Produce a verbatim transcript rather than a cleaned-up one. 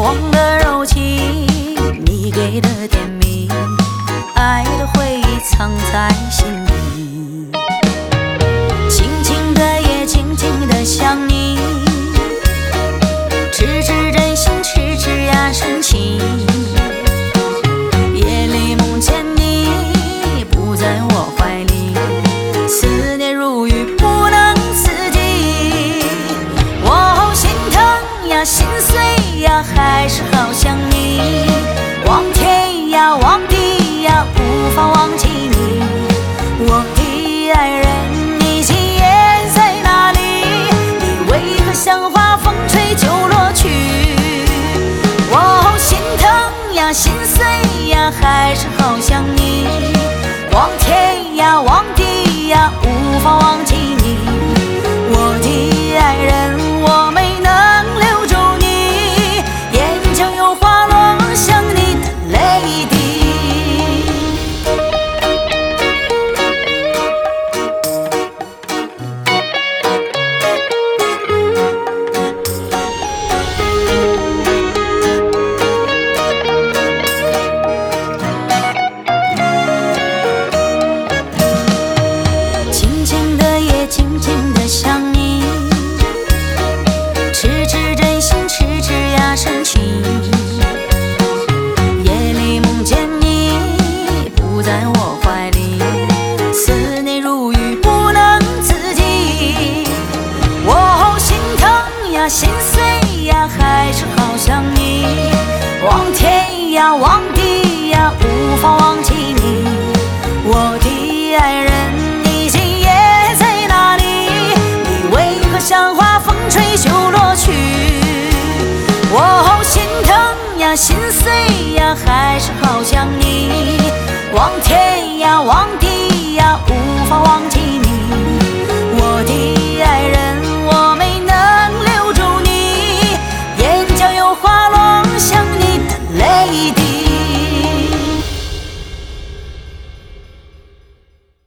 忘了柔情，你给的甜蜜，爱的回忆藏在心底。轻轻的也轻轻的想你，痴痴真心，痴痴呀深情。夜里梦见你不在我怀里，思念如雨不能自己。我好心疼呀，心碎呀，还是好想你。望天涯，望地呀，无法忘记你。我的爱人，你今夜在哪里？你为何像花风吹就落去？我好心疼呀，心碎呀，还是好想你。望天涯，望地呀，无法忘记你。我的爱人，我没能留住你，眼角有滑落想你的泪滴。轻轻的也轻轻的想你，痴痴真心，痴痴呀深情。夜里梦见你不在我怀里，思念如雨不能自己。我好心疼呀，心碎呀，还是好想你。望天涯，望地呀，无法忘记你。我的爱人，你今夜在哪里？你为何像花风吹就落去？我好心疼呀，心碎呀，还是好想你。望天涯，望地